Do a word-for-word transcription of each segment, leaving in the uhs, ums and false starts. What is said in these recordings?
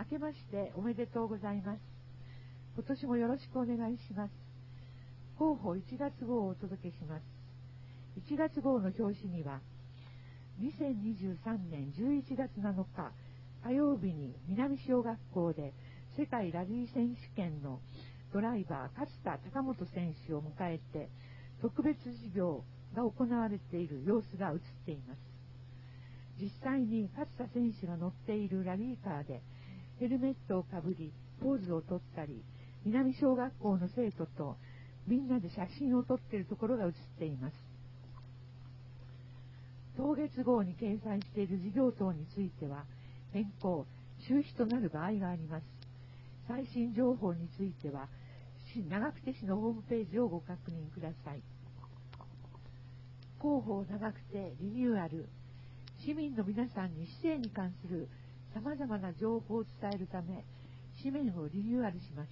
けましておめでとうございます。今年もよろしくお願いします。広報いちがつ号をお届けします。いちがつ号の表紙には、にせんにじゅうさんねんじゅういちがつなのか火曜日に南小学校で世界ラリー選手権のドライバー勝田貴元選手を迎えて特別授業が行われている様子が映っています。実際に勝田選手が乗っているラリーカーでヘルメットをかぶりポーズをとったり、南小学校の生徒とみんなで写真を撮っているところが映っています。当月号に掲載している事業等については変更、中止となる場合があります。最新情報については長久手市のホームページをご確認ください。広報長久手リニューアル、市民の皆さんに市政に関するさまざまな情報を伝えるため紙面をリニューアルしました。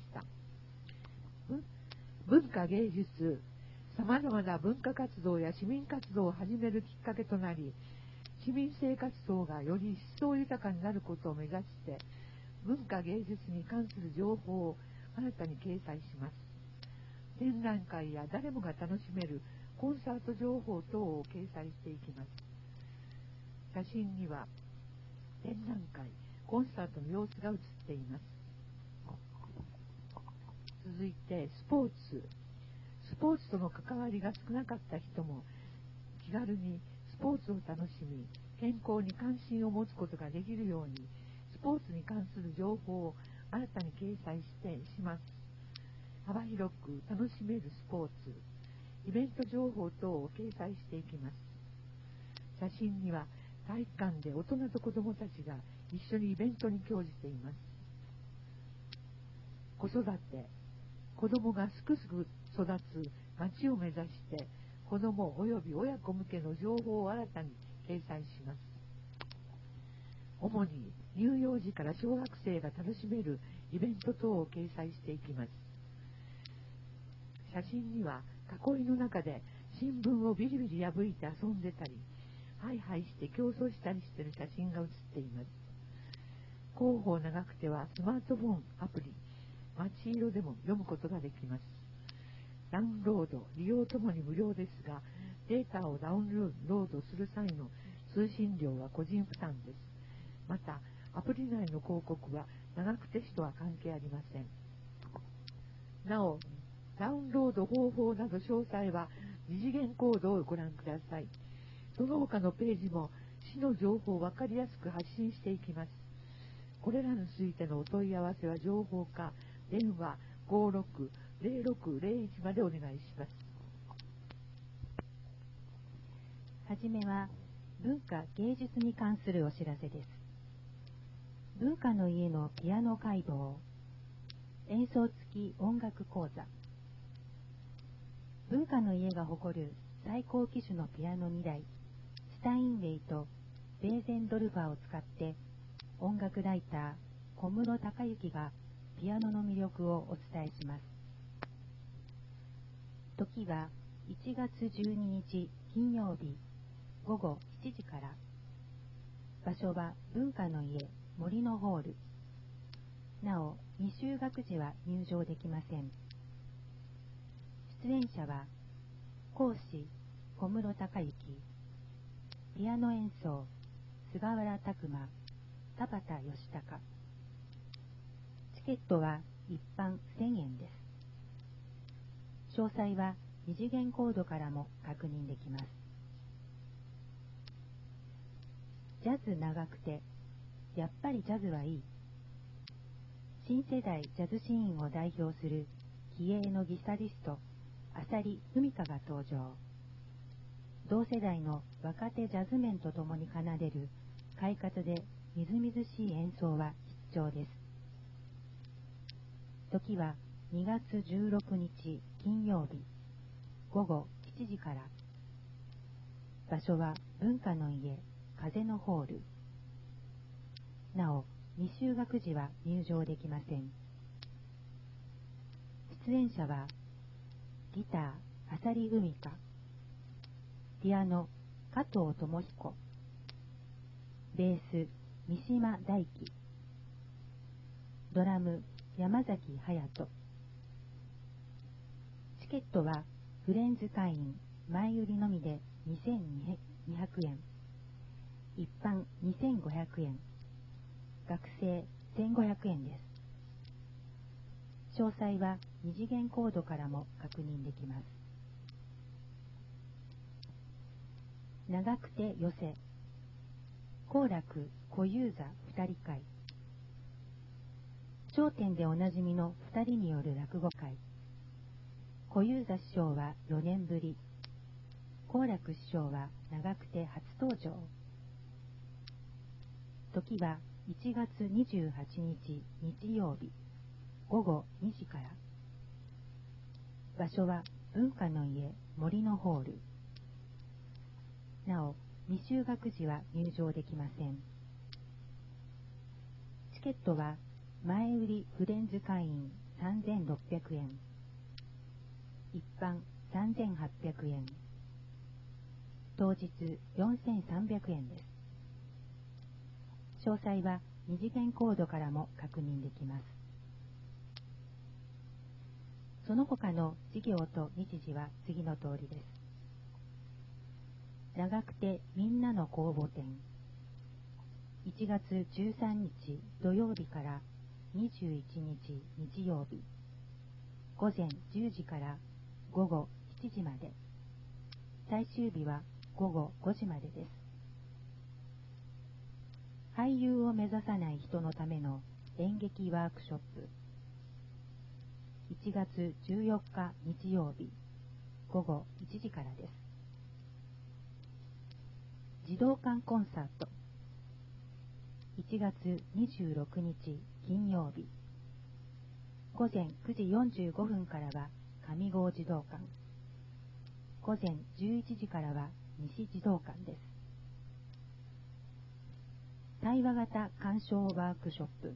文化芸術、さまざまな文化活動や市民活動を始めるきっかけとなり、市民生活層がより一層豊かになることを目指して文化芸術に関する情報を新たに掲載します。展覧会や誰もが楽しめるコンサート情報等を掲載していきます。写真には展覧会、コンサートの様子が写っています。続いてスポーツ。スポーツとの関わりが少なかった人も気軽にスポーツを楽しみ、健康に関心を持つことができるように、スポーツに関する情報を新たに掲載してします。幅広く楽しめるスポーツ、イベント情報等を掲載していきます。写真には体育館で大人と子どもたちが一緒にイベントに興じています。子育て、子どもがすくすく育つ町を目指して子どもおよび親子向けの情報を新たに掲載します。主に乳幼児から小学生が楽しめるイベント等を掲載していきます。写真には囲いの中で新聞をビリビリ破いて遊んでたり、ハイハイして競争したりしている写真が写っています。広報長くてはスマートフォンアプリ街色でも読むことができます。ダウンロード、利用ともに無料ですが、データをダウンロードする際の通信料は個人負担です。また、アプリ内の広告は長久手市とは関係ありません。なお、ダウンロード方法など詳細は二次元コードをご覧ください。その他のページも市の情報を分かりやすく発信していきます。これらについてのお問い合わせは情報課電話 ごろくぜろろくぜろいち までお願いします。 はじめは文化芸術に関するお知らせです。文化の家のピアノ解剖、演奏付き音楽講座。文化の家が誇る最高機種のピアノにだい、シュタインウェイとベーゼンドルファーを使って音楽ライター小室孝之がピアノの魅力をお伝えします。時はいちがつじゅうににち金曜日ごごしちじから。場所は文化の家森のホール。なお未就学児は入場できません。出演者は講師小室孝之、ピアノ演奏菅原拓馬、田畑義孝。チケットは一般せんえんです。詳細は二次元コードからも確認できます。ジャズ長くてやっぱりジャズはいい。新世代ジャズシーンを代表する気鋭のギタリスト浅利文香が登場。同世代の若手ジャズメンと共に奏でる快活でみずみずしい演奏は必聴です。時はにがつじゅうろくにち金曜日ごごしちじから。場所は文化の家風のホール。なお未就学児は入場できません。出演者はギター浅利文香、ピアノ加藤智彦、ベース三島大輝、 ドラム山崎隼人。チケットはフレンズ会員前売りのみでにせんにひゃくえん、一般にせんごひゃくえん、学生せんごひゃくえんです。詳細は二次元コードからも確認できます。長くて寄せ好楽小遊三二人会。笑点でおなじみの二人による落語会。小遊三師匠はよねんぶり、好楽師匠は長くて初登場。時はいちがつにじゅうはちにち日曜日ごごにじから。場所は文化の家森のホール。なお未就学児は入場できません。チケットは前売りフレンズ会員さんぜんろっぴゃくえん、一般さんぜんはっぴゃくえん、当日よんせんさんびゃくえんです。詳細は二次元コードからも確認できます。その他の事業と日時は次の通りです。長くてみんなの公募展。いちがつじゅうさんにち土曜日からにじゅういちにち日曜日ごぜんじゅうじからごごしちじまで。最終日はごごごじまでです。俳優を目指さない人のための演劇ワークショップ。いちがつじゅうよっか日曜日ごごいちじからです。児童館コンサート。いちがつにじゅうろくにち金曜日ごぜんくじよんじゅうごふんからは上郷児童館、ごぜんじゅういちじからは西児童館です。対話型鑑賞ワークショップ。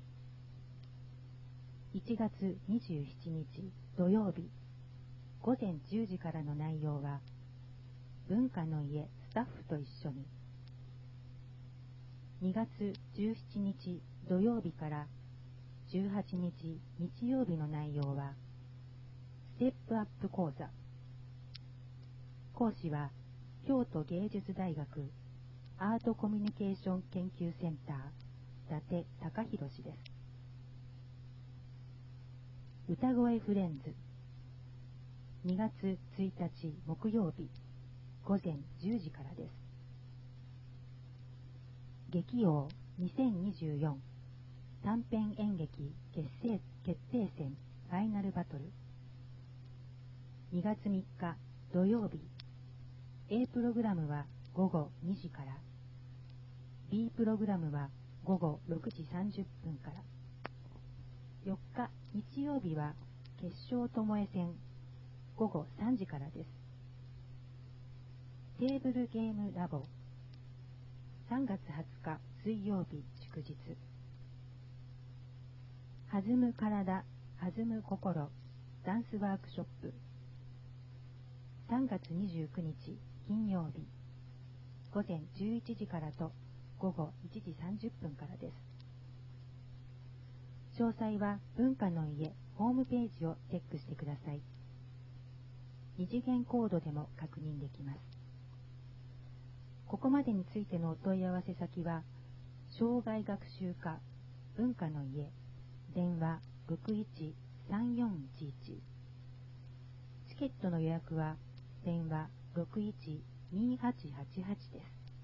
いちがつにじゅうしちにち土曜日ごぜんじゅうじからの内容は文化の家スタッフと一緒に。にがつじゅうしちにち土曜日からじゅうはちにち日曜日の内容はステップアップ講座。講師は京都芸術大学アートコミュニケーション研究センター伊達隆弘氏です。歌声フレンズ。にがつついたち木曜日ごぜんじゅうじからです。劇王にせんにじゅうよん短編演劇決定決定戦ファイナルバトル。にがつみっか土曜日 A プログラムはごごにじから、 B プログラムはごごろくじさんじゅっぷんから。よっか日曜日は決勝ともえ戦ごごさんじからです。テーブルゲームラボ。さんがつはつか水曜日祝日。弾む体弾む心ダンスワークショップ。さんがつにじゅうくにち金曜日ごぜんじゅういちじからとごごいちじさんじゅっぷんからです。詳細は文化の家ホームページをチェックしてください。二次元コードでも確認できます。ここまでについてのお問い合わせ先は障害学習課文化の家電話 ろくいちさんよんいちいち。チケットの予約は電話 ろくいちにはちはちはち です。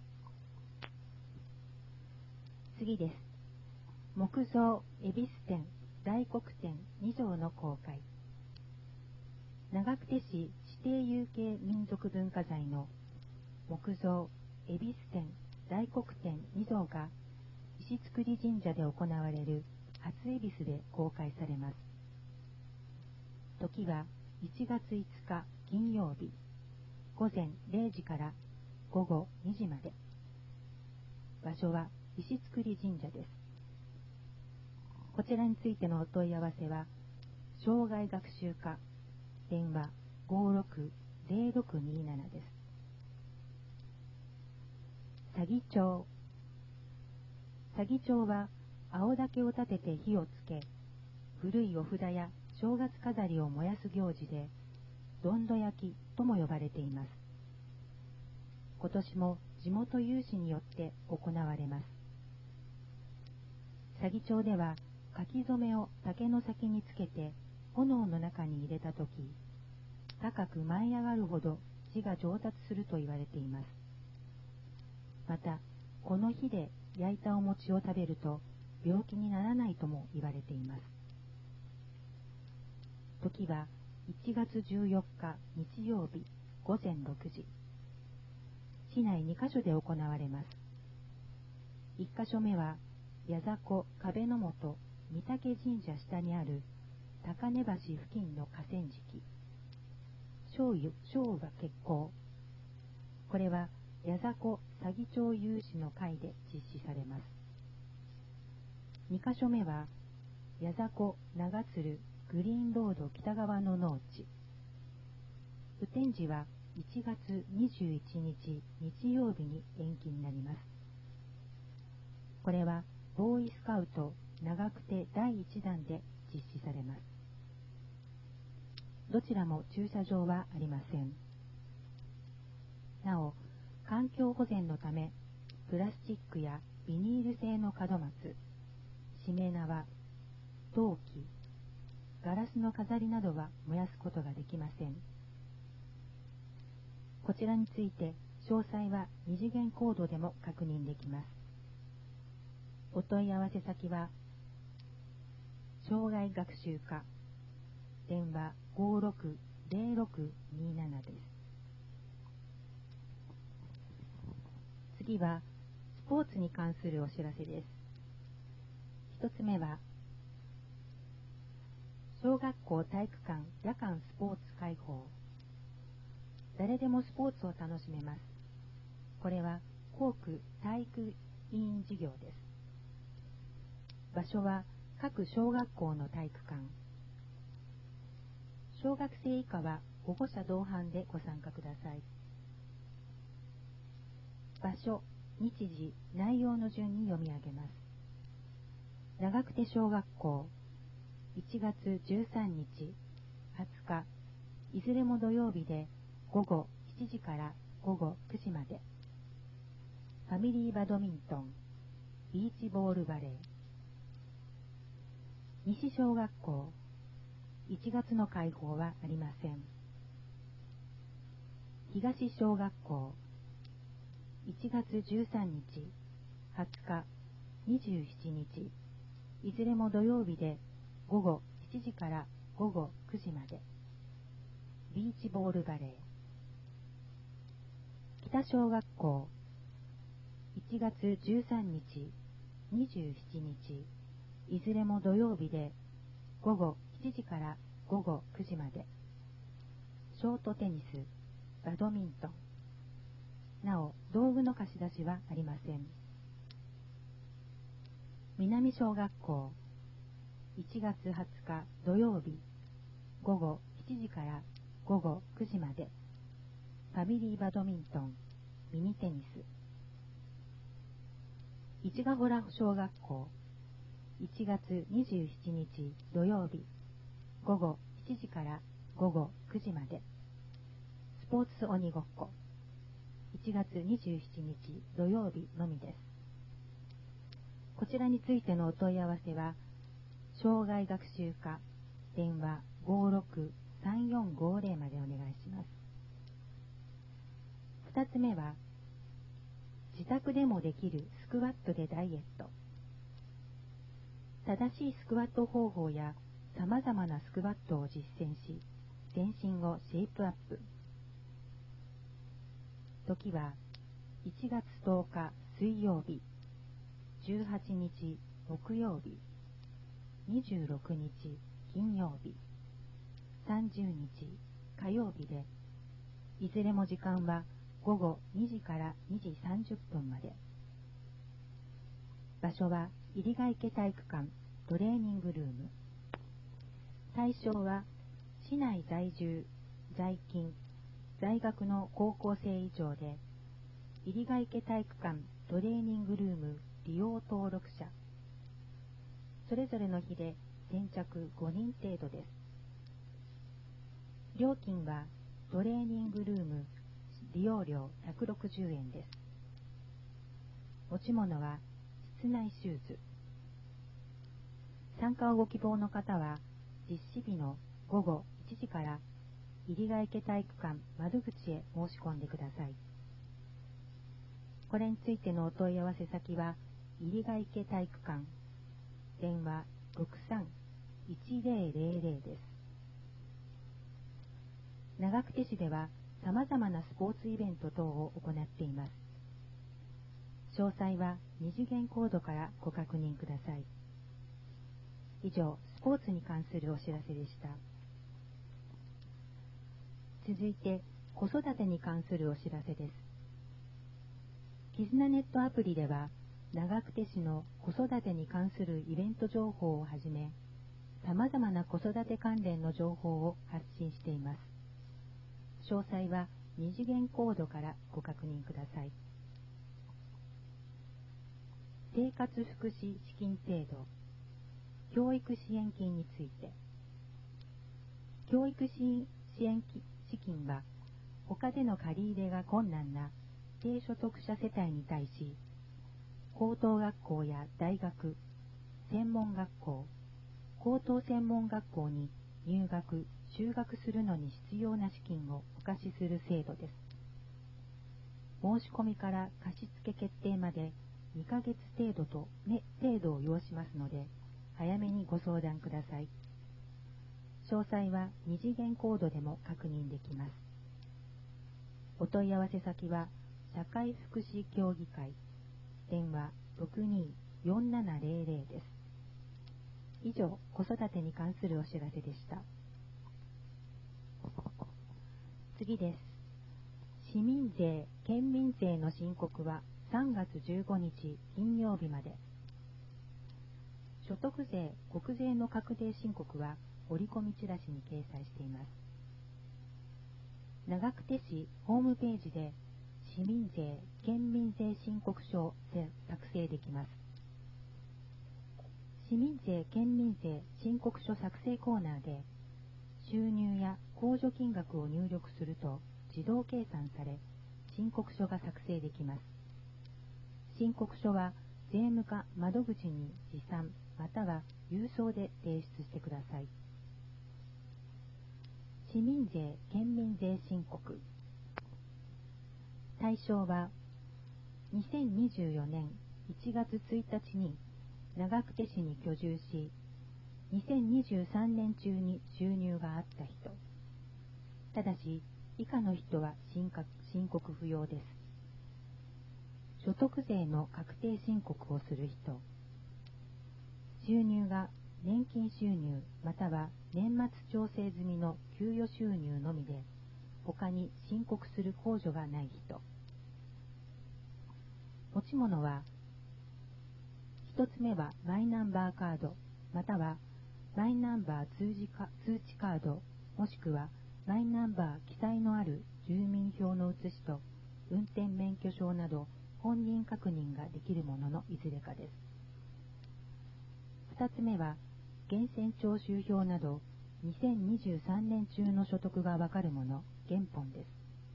次です。木造恵比寿店大黒天に条の公開。長久手市指定有形民族文化財の木造恵比寿店大黒天に条が石造神社で行われる初恵比寿で公開されます。時はいちがついつか金曜日ごぜんれいじからごごにじまで。場所は石造神社です。こちらについてのお問い合わせは障害学習課電話ごろくぜろろくにななです。左義町。左義町は青竹を立てて火をつけ古いお札や正月飾りを燃やす行事で、どんど焼きとも呼ばれています。今年も地元有志によって行われます。佐義町では書き初めを竹の先につけて炎の中に入れたとき、高く舞い上がるほど血が上達すると言われています。また、この火で焼いたお餅を食べると病気にならないとも言われています。時はいちがつじゅうよっか日曜日ごぜんろくじ。市内にかしょで行われます。いっかしょめは矢迫壁の本御嶽神社下にある高根橋付近の河川敷、正雨正が決行。これは矢迫佐義町有志の会で実施されます。にかしょめは矢迫長鶴グリーンロード北側の農地。雨天時はいちがつにじゅういちにち日曜日に延期になります。これはボーイスカウト長久手だいいちだんで実施されます。どちらも駐車場はありません。なお、環境保全のため、プラスチックやビニール製の門松、しめ縄、陶器、ガラスの飾りなどは燃やすことができません。こちらについて詳細は二次元コードでも確認できます。お問い合わせ先は障害学習課、電話 ごーろくぜろろくにーなな です。次はスポーツに関するお知らせです。一つ目は小学校体育館夜間スポーツ開放。誰でもスポーツを楽しめます。これは校区体育委員事業です。場所は各小学校の体育館。小学生以下は保護者同伴でご参加ください。場所、日時、内容の順に読み上げます。長久手小学校、いちがつじゅうさんにち、はつか、いずれも土曜日でごごしちじからごごくじまで。ファミリーバドミントン、ビーチボールバレー。西小学校、いちがつの開放はありません。東小学校、いちがつじゅうさんにち、はつか、にじゅうしちにち、いずれも土曜日でごごしちじからごごくじまで。ビーチボールバレー。北小学校、いちがつじゅうさんにち、にじゅうしちにち、いずれも土曜日でごごしちじからごごくじまで。ショートテニス、バドミントン。なお、道具の貸し出しはありません。南小学校、いちがつはつか土曜日、ごごしちじからごごくじまで。ファミリーバドミントン、ミニテニス。市ヶ原小学校、いちがつにじゅうしちにち土曜日、ごごしちじからごごくじまで。スポーツ鬼ごっこ、いちがつにじゅうしちにち土曜日のみです。こちらについてのお問い合わせは、障害学習課、電話 ごーろくさんよんごーぜろ までお願いします。二つ目は、自宅でもできるスクワットでダイエット。正しいスクワット方法やさまざまなスクワットを実践し、全身をシェイプアップ。時はいちがつとおか水曜日、じゅうはちにち木曜日、にじゅうろくにち金曜日、さんじゅうにち火曜日で、いずれも時間はごごにじからにじさんじゅっぷんまで。場所は入ヶ池体育館トレーニングルーム。対象は市内在住、在勤、在学の高校生以上で、入ヶ池体育館トレーニングルーム利用登録者。それぞれの日で先着ごにん程度です。料金はトレーニングルーム利用料ひゃくろくじゅうえんです。持ち物は室内シューズ。参加をご希望の方は実施日のごごいちじから入ヶ池体育館窓口へ申し込んでください。これについてのお問い合わせ先は入ヶ池体育館、電話 ろくさんいちぜろぜろぜろ です。長久手市では様々なスポーツイベント等を行っています。詳細は二次元コードからご確認ください。以上、スポーツに関するお知らせでした。続いて、子育てに関するお知らせです。絆ネットアプリでは、長久手市の子育てに関するイベント情報をはじめ、様々な子育て関連の情報を発信しています。詳細は二次元コードからご確認ください。生活福祉資金制度、教育支援金について。教育支援資金は、他での借り入れが困難な低所得者世帯に対し、高等学校や大学、専門学校、高等専門学校に入学・就学するのに必要な資金をお貸しする制度です。申し込みから貸付決定までにかげつ程度と、ね、程度を要しますので、早めにご相談ください。詳細は二次元コードでも確認できます。お問い合わせ先は、社会福祉協議会、電話 ろくにーよんななぜろぜろ です。以上、子育てに関するお知らせでした。次です。市民税・県民税の申告はさんがつじゅうごにち金曜日まで。所得税・国税の確定申告は折り込みチラシに掲載しています。長久手市ホームページで市民税・県民税申告書を作成できます。市民税・県民税申告書作成コーナーで収入や控除金額を入力すると自動計算され、申告書が作成できます。申告書は税務課窓口に持参または郵送で提出してください。市民税・県民税申告。対象はにせんにじゅうよねんいちがつついたちに長久手市に居住し、にせんにじゅうさんねん中に収入があった人。ただし、以下の人は申告不要です。所得税の確定申告をする人。収入が年金収入または年末調整済みの給与収入のみで、他に申告する控除がない人。持ち物は、一つ目はマイナンバーカード、またはマイナンバー通知か通知カード、もしくはマイナンバー記載のある住民票の写しと運転免許証など本人確認ができるもののいずれかです。二つ目は源泉徴収票などにせんにじゅうさんねん中の所得がわかるもの、原本です。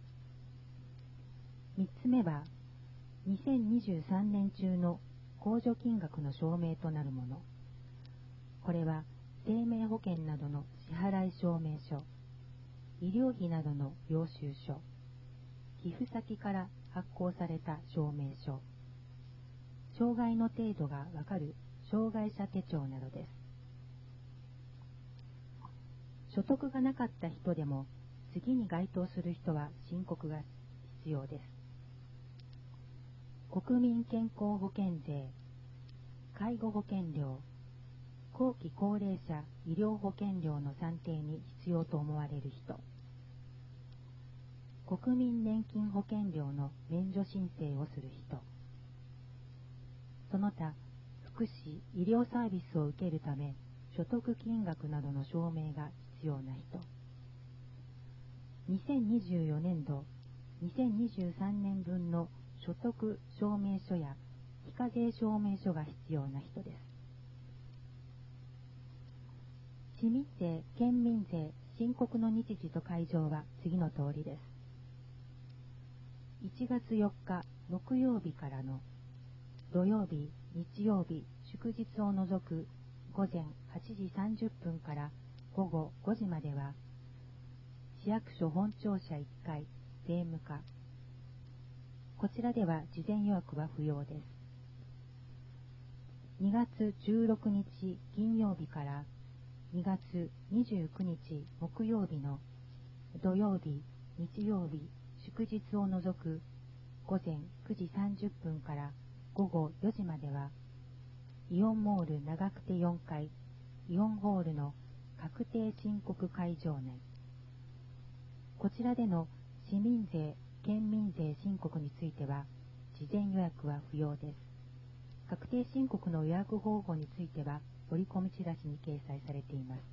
三つ目はにせんにじゅうさんねん中の控除金額の証明となるもの。これは生命保険などの支払い証明書、医療費などの領収書、寄付先から発行された証明書、障害の程度がわかる障害者手帳などです。所得がなかった人でも次に該当する人は申告が必要です。国民健康保険税、介護保険料、後期高齢者医療保険料の算定に必要と思われる人、国民年金保険料の免除申請をする人、その他福祉・医療サービスを受けるため所得金額などの証明が必要な人、にせんにじゅうよねんど、にせんにじゅうさんねんぶんの所得証明書や非課税証明書が必要な人です。 市民税、県民税、申告の日時と会場は次の通りです。いちがつよっか木曜日からの土曜日、日曜日、祝日を除く午前はちじさんじゅっぷんから午後ごじまでは、市役所本庁舎いっかい税務課。こちらでは事前予約は不要です。にがつじゅうろくにち金曜日からにがつにじゅうくにち木曜日の土曜日、日曜日、祝日を除く午前くじさんじゅっぷんから午後よじまでは、イオンモール長久手よんかいイオンホールの確定申告会場内。こちらでの市民税、県民税申告については、事前予約は不要です。確定申告の予約方法については、折り込みチラシに掲載されています。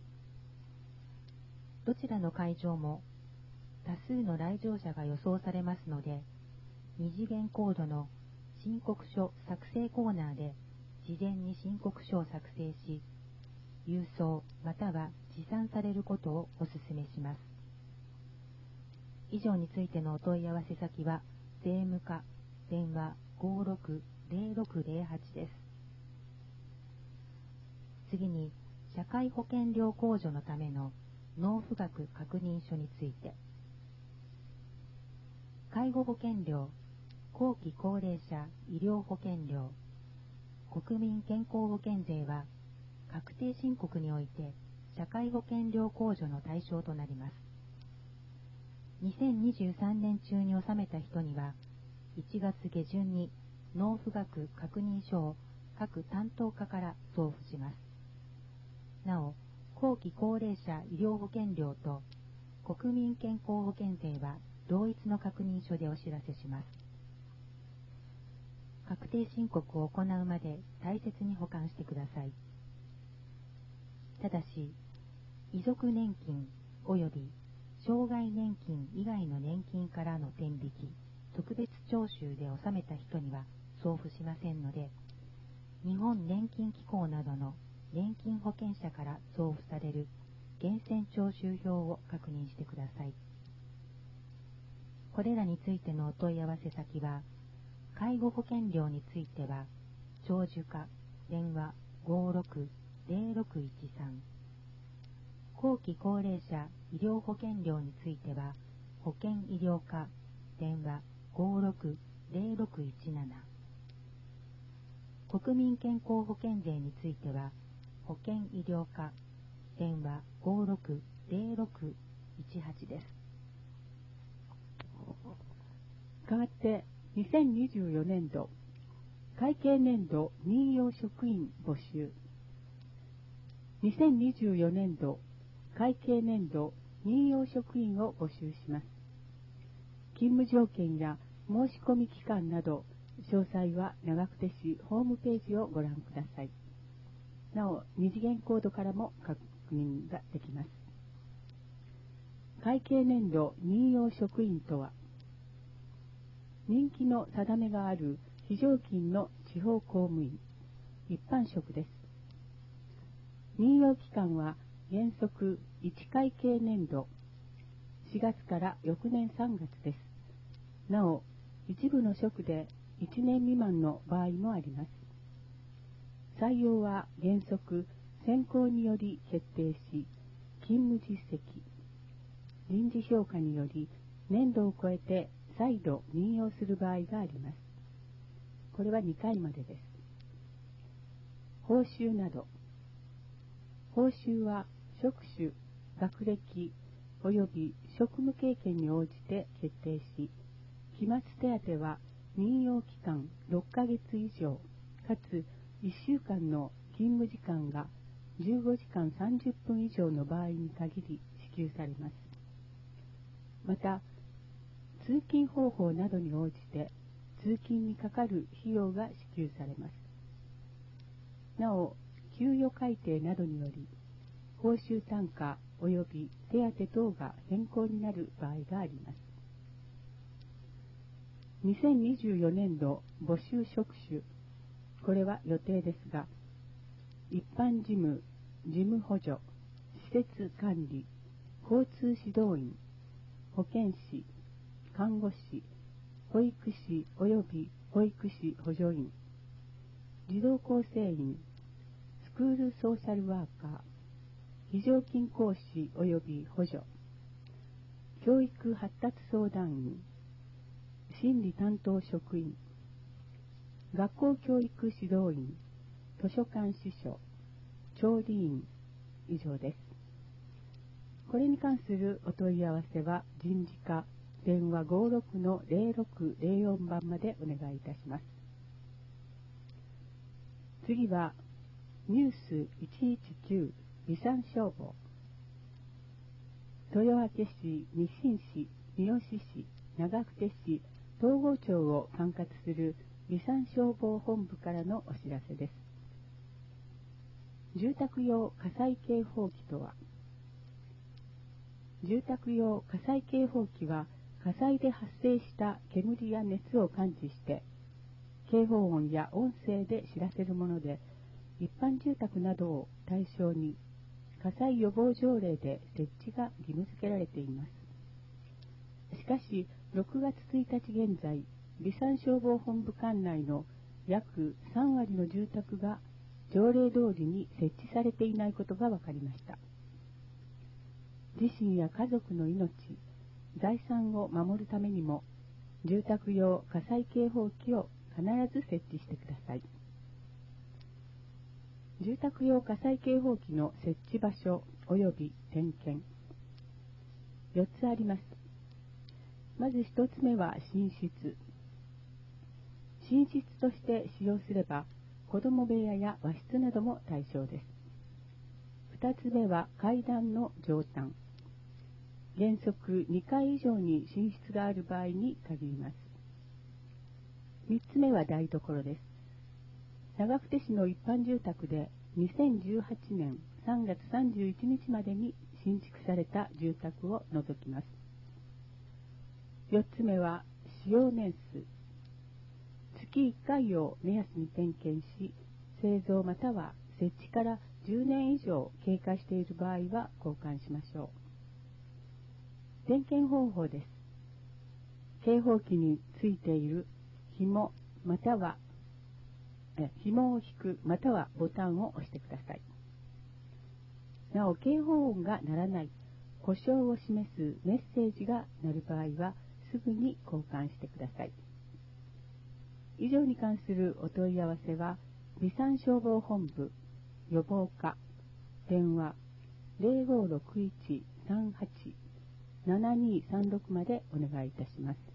どちらの会場も多数の来場者が予想されますので、二次元コードの申告書作成コーナーで事前に申告書を作成し、郵送または持参されることをお勧めします。以上についてのお問い合わせ先は、税務課電話 ごーろくぜろろくぜろはち です。次に、社会保険料控除のための納付額確認書について。介護保険料、後期高齢者医療保険料、国民健康保険税は、確定申告において社会保険料控除の対象となります。にせんにじゅうさんねん中に納めた人には、いちがつげじゅんに納付額確認書を各担当課から送付します。なお、後期高齢者医療保険料と国民健康保険税は同一の確認書でお知らせします。確定申告を行うまで大切に保管してください。ただし、遺族年金及び障害年金以外の年金からの天引き、特別徴収で納めた人には送付しませんので、日本年金機構などの年金保険者から送付される源泉徴収表を確認してください。これらについてのお問い合わせ先は、介護保険料については、長寿課電話 ごーろくぜろろくいちさん、後期高齢者医療保険料については、保険医療課電話 ごーろくぜろろくいちなな、国民健康保険税については、保険医療課電話 ごーろくぜろろくいちはち です。 代わってにせんにじゅうよねんど会計年度任用職員募集。にせんにじゅうよねんど会計年度任用職員を募集します。勤務条件や申し込み期間など詳細は長久手市ホームページをご覧ください。なお、二次元コードからも確認ができます。会計年度任用職員とは、任期の定めがある非常勤の地方公務員、一般職です。任用期間は原則いち会計年度しがつから翌年さんがつです。なお、一部の職でいちねん未満の場合もあります。採用は原則選考により決定し、勤務実績、臨時評価により年度を超えて再度任用する場合があります。これはにかいまでです。報酬など。報酬は職種、学歴及び職務経験に応じて決定し、期末手当は任用期間ろっかげつ以上、かついっしゅうかんの勤務時間がじゅうごじかんさんじゅっぷん以上の場合に限り支給されます。また、通勤方法などに応じて通勤にかかる費用が支給されます。なお、給与改定などにより報酬単価及び手当等が変更になる場合があります。にせんにじゅうよねんど募集職種、これは予定ですが、一般事務、事務補助、 設管理、交通指導員、保健師、看護師、保育士及び保育士補助員、児童構成員、スクールソーシャルワーカー、非常勤講師及び補助、教育発達相談員、心理担当職員、学校教育指導員、図書館司書、調理員、以上です。これに関するお問い合わせは人事課電話 ごろくのゼロろくゼロよん 番までお願いいたします。次はニュースいちいちきゅう備産消防。豊明市、日清市、三好市、長久手市、東郷町を管轄する備産消防本部からのお知らせです。住宅用火災警報器とは、住宅用火災警報器は火災で発生した煙や熱を感知して警報音や音声で知らせるもので、一般住宅などを対象に火災予防条例で設置が義務付けられています。しかしろくがつついたち現在、備産消防本部管内の約さんわりの住宅が条例通りに設置されていないことが分かりました。自身や家族の命、財産を守るためにも、住宅用火災警報器を必ず設置してください。住宅用火災警報器の設置場所及び点検。よっつあります。まずひとつめは寝室。寝室として使用すれば、子供部屋や和室なども対象です。ふたつめは階段の上端。原則にかい以上に寝室がある場合に限ります。みっつめは台所です。長久手市の一般住宅でにせんじゅうはちねんさんがつさんじゅういちにちまでに新築された住宅を除きます。よっつめは使用年数。月いっかいを目安に点検し、製造または設置からじゅうねん以上経過している場合は交換しましょう。点検方法です。警報器についている紐またはえ紐を引くまたはボタンを押してください。なお、警報音が鳴らない、故障を示すメッセージが鳴る場合はすぐに交換してください。以上に関するお問い合わせは備産消防本部予防課電話 ゼロごろくいちさんはちななにさんろく までお願いいたします。